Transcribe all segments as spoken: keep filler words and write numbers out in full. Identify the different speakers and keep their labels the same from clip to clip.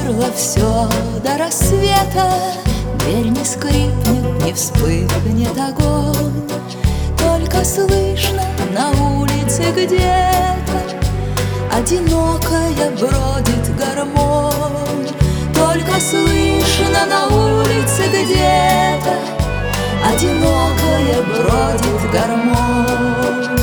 Speaker 1: Замерло все до рассвета, дверь не скрипнет, не вспыхнет огонь. Только слышно на улице где-то одинокая бродит гармонь. Только слышно на улице где-то одинокая бродит гармонь.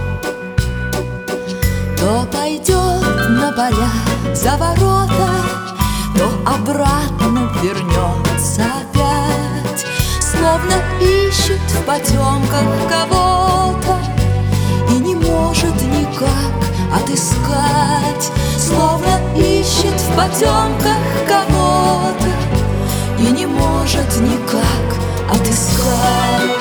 Speaker 1: То пойдет на поля за ворота, то обратно вернется опять, словно ищет в потемках кого-то и не может никак отыскать. Словно ищет в потемках кого-то и не может никак отыскать.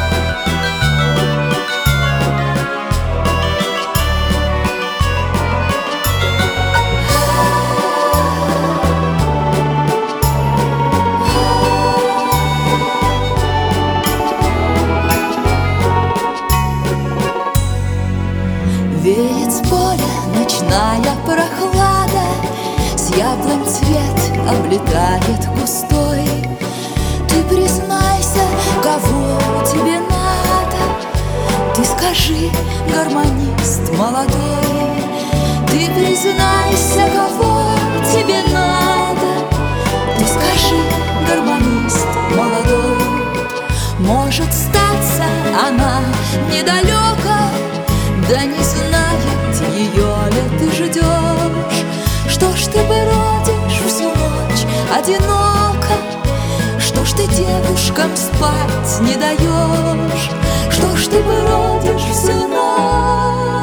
Speaker 1: Веет с поля ночная прохлада, с яблонь цвет облетает густой. Ты признайся, кого тебе надо, ты скажи, гармонист молодой. Ты признайся, кого тебе надо, ты скажи, гармонист молодой. Может статься она недалека, да не знает ее ли ты ждешь. Что ж ты бродишь всю ночь одиноко, что ж ты девушкам спать не даешь? Что ж ты бродишь всю ночь